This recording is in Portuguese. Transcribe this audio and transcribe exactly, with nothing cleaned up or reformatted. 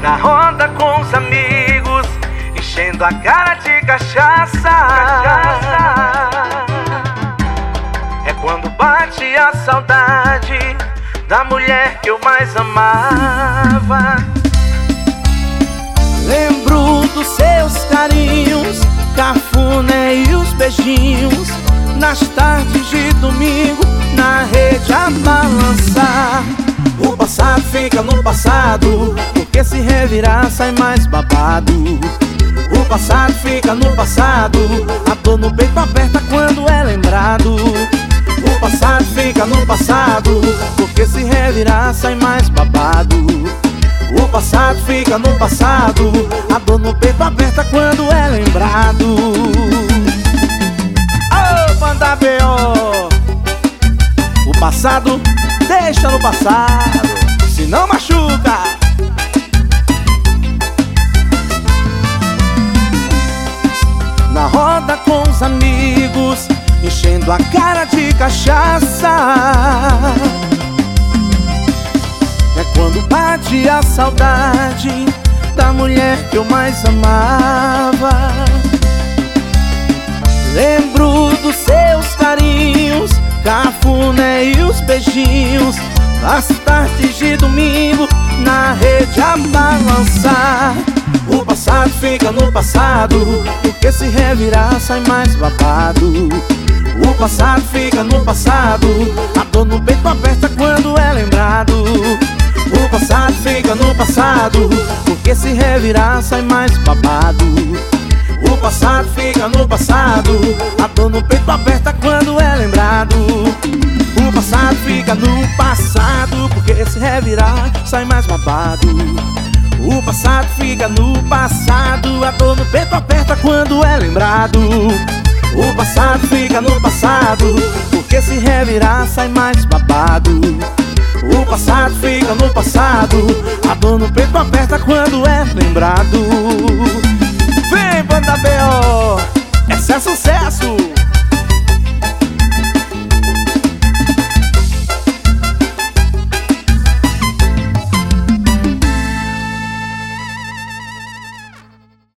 na roda com os amigos, enchendo a cara de cachaça. É quando bate a saudade da mulher que eu mais amava. Lembro dos seus carinhos, cafuné e os beijinhos, nas tardes de domingo, na rede a balançar. O passado fica no passado, porque se revirar sai mais babado. O passado fica no passado, a dor no peito aperta quando é lembrado. O passado fica no passado, porque se revirar sai mais babado. O passado fica no passado, a dor no peito aperta quando é lembrado. Ô, Banda B O! O passado deixa no passado, se não machuca. Na roda com os amigos, enchendo a cara de cachaça. É quando bate a saudade da mulher que eu mais amava. Lembro dos seus carinhos, cafuné e os beijinhos, as tardes de domingo, na rede a balançar. O passado fica no passado, porque se revirar sai mais babado. O passado fica no passado, a dor no peito aperta quando é lembrado. O passado fica no passado, porque se revirar sai mais babado. O passado fica no passado, a dor no peito aperta quando é lembrado. O passado fica no passado, porque se revirar sai mais babado. O passado fica no passado, a dor no peito aperta quando é lembrado. O passado fica no passado, porque se revirar sai mais babado. O passado fica no passado, a dor no peito aperta quando é lembrado. Vem, Banda B O, esse é sucesso!